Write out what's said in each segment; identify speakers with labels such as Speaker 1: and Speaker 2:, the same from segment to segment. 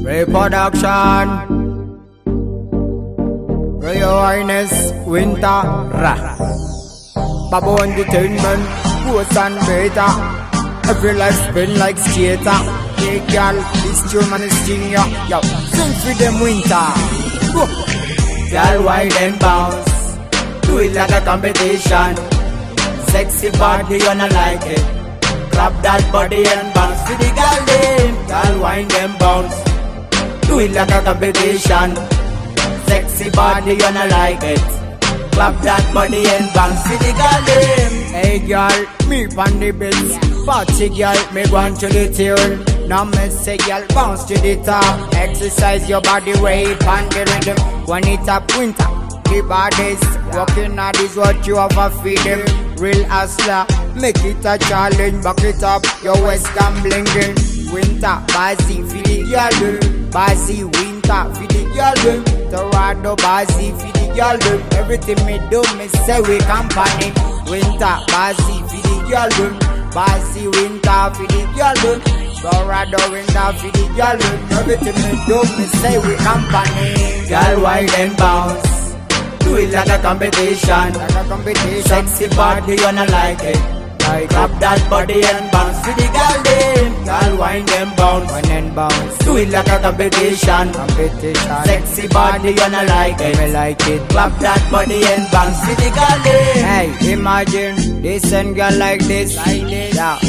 Speaker 1: Reproduction, Royal Highness Winter Ra Babu Entertainment, Post and Beta. Every life spin like skater. Hey girl, this tune man is senior. Yo, sing for them Winter. Girl, wide and bounce, do it like a competition. Sexy body, gonna like it. Clap that body and bounce to the girl then. Girl, wind and bounce, do it like a competition. Sexy body, gonna like it. Clap that body and bounce to the girl then. Hey girl, me on the best. Party girl, me go to the tune. Now me say girl, bounce to the top. Exercise your body weight and the rhythm. When it up winter, the bodies walking hard is what you have to feed them. Real hustler, make it a challenge. Back it up, your waist can blinking. Winter, Bazi, for the girl. Bazi, winter, for the girl. Torado, Bazi, for the girl. Everything me do, me say we company. Winter, Bazi, for the girl. Bazi, winter, for the girl. Torado, winter, for the girl. Everything me do, me say we company. Girl, wide and bounce, do it like a competition. Sexy body, gonna like it. Clap that body and bounce to the girl then. Girl, wind and bounce, do it like a competition. Sexy body, gonna like it. Clap that body and bounce to the girl then. Hey, imagine this and girl like this. Yeah.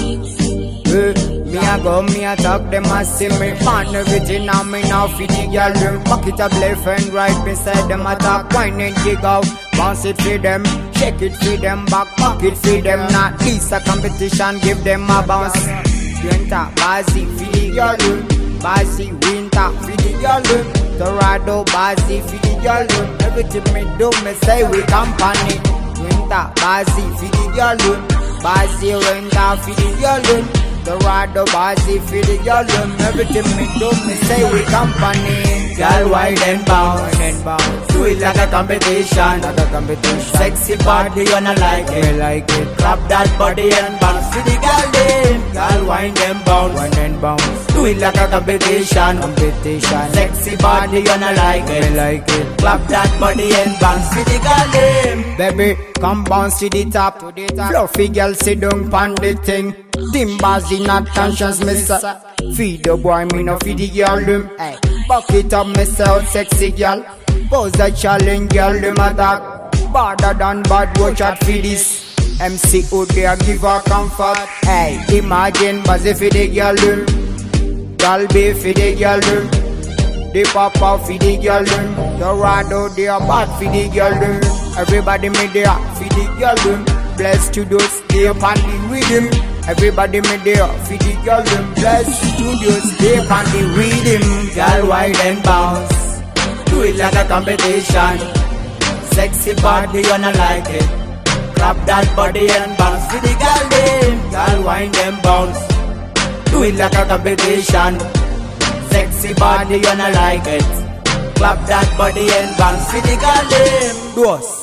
Speaker 1: Me a go, me a talk, them a see me. Man, everything on me now feed the girl them. Back it up left and right beside them a talk. Wine and jig out, bounce it for them. Shake it for them, back it for them. Not this a competition, give them a bounce. Winter, Bazi, for the girl them. Bazi, winter, for the girl them. Torado, Bazi, for the girl them. Everything me do, me say we company. Winter, Bazi, for the girl them. Bazi, winter, for the girl them. Torado, Bazi, for the girl. Everything me do, me say we company. Girl, wide and bounce, do it like a competition. Sexy body, gonna like it. Clap that body and bounce to the girl then. Girl, wind and bounce, do it like a competition. Sexy body, gonna like it. Clap that body and bounce to the girl then. Baby, come bounce to the top. Fluffy girl, sit down pon the thing. Timbers in not conscious, mister. Feed the boy, me no feed the girl them. Buck it up, myself, sexy girl. Pose a challenge, girl, them attack. Badder than bad, watch out for this. MC out there, give her comfort. Hey, imagine Bazzi for the girl them. Girl be for the girl them. The papa for the girl them. Dorado, they are bad for the girl them. Everybody me there for the girl them. Blessed to those, they are party with him. Everybody me there, for the girl them. Blessed studios, they party with him. Girl, wide and bounce, do it like a competition. Sexy body, gonna like it. Clap that body and bounce to the girl then. Girl, wind and bounce, do it like a competition. Sexy body, gonna like it. Clap that body and bounce to the girl then.